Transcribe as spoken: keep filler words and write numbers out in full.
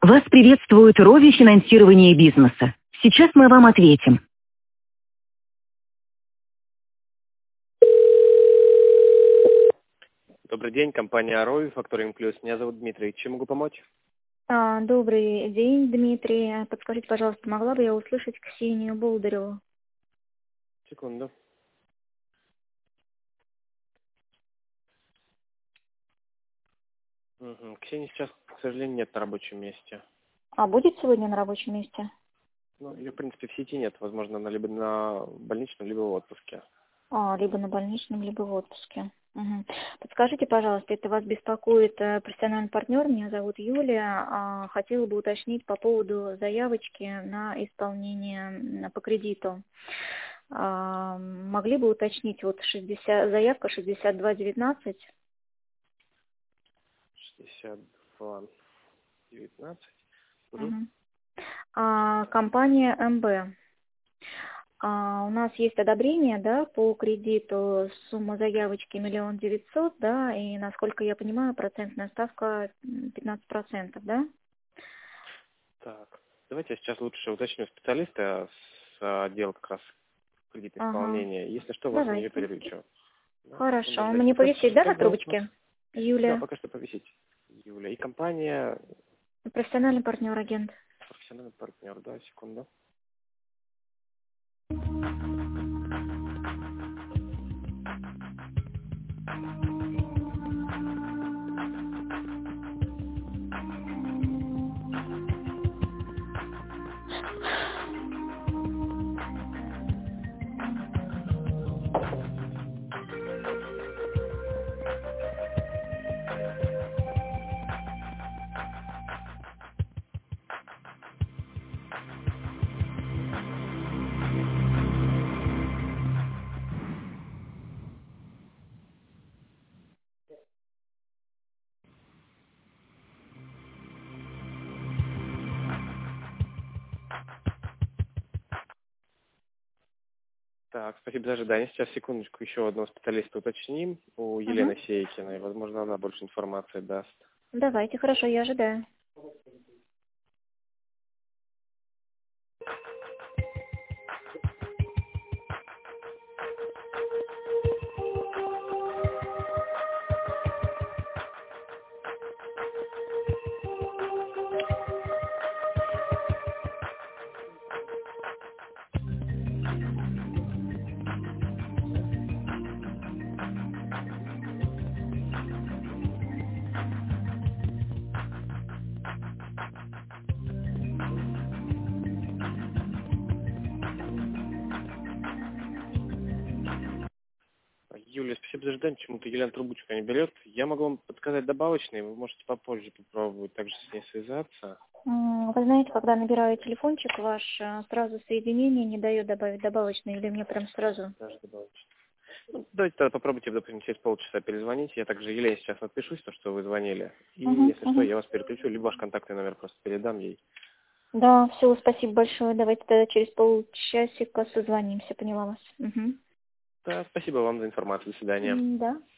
Вас приветствует Рови финансирование бизнеса. Сейчас мы вам ответим. Добрый день, компания Рови, Факторинг Плюс. Меня зовут Дмитрий. Чем могу помочь? А, добрый день, Дмитрий. Подскажите, пожалуйста, могла бы я услышать Ксению Болдыреву? Секунду. Угу. Ксения сейчас, к сожалению, нет на рабочем месте. А будет сегодня на рабочем месте? Ну, ее, в принципе, в сети нет. Возможно, она либо на больничном, либо в отпуске. А, либо на больничном, либо в отпуске. Угу. Подскажите, пожалуйста, это вас беспокоит э, профессиональный партнер, меня зовут Юлия. А, хотела бы уточнить по поводу заявочки на исполнение м, по кредиту. А, могли бы уточнить, вот шестьдесят, заявка шестьдесят два девятнадцать? шестьдесят два девятнадцать. Угу. Угу. А, компания эм бэ. А, у нас есть одобрение, да, по кредиту, сумма заявочки миллион девятьсот, да, и, насколько я понимаю, процентная ставка м, пятнадцать процентов, да? Так, давайте я сейчас лучше уточню специалиста с отдела как раз кредитного Ага, исполнения. Если что, вас на нее давайте. переключу. Да, секунду, Хорошо. ждайте. Мне Как, повисеть, да, как на зовут вас? трубочке? Да, Юлия, пока что повисеть. Юля. И компания профессиональный партнер-агент. профессиональный партнер. Да, секунду. Так, спасибо за ожидание. Сейчас, секундочку, еще одного специалиста уточним. У Угу. Елены Сейкиной. Возможно, она больше информации даст. Давайте, хорошо, я ожидаю. Юлия, спасибо за ожидание. Почему-то Елена трубочку не берет. Я могу вам подсказать добавочные. Вы можете попозже попробовать также с ней связаться. М, Вы знаете, когда набираю телефончик ваш, э, сразу соединение не дает добавить добавочный, или мне прям сразу? Даже добавочные. Ну, давайте тогда попробуйте, допустим, через полчаса перезвонить. Я также Елене сейчас отпишусь, то, что вы звонили. И Угу, если что, угу. я вас переключу, либо ваш контактный номер просто передам ей. Да, все, спасибо большое. Давайте тогда через полчасика созвонимся, поняла вас. Угу. Да, спасибо вам за информацию. До свидания. Да.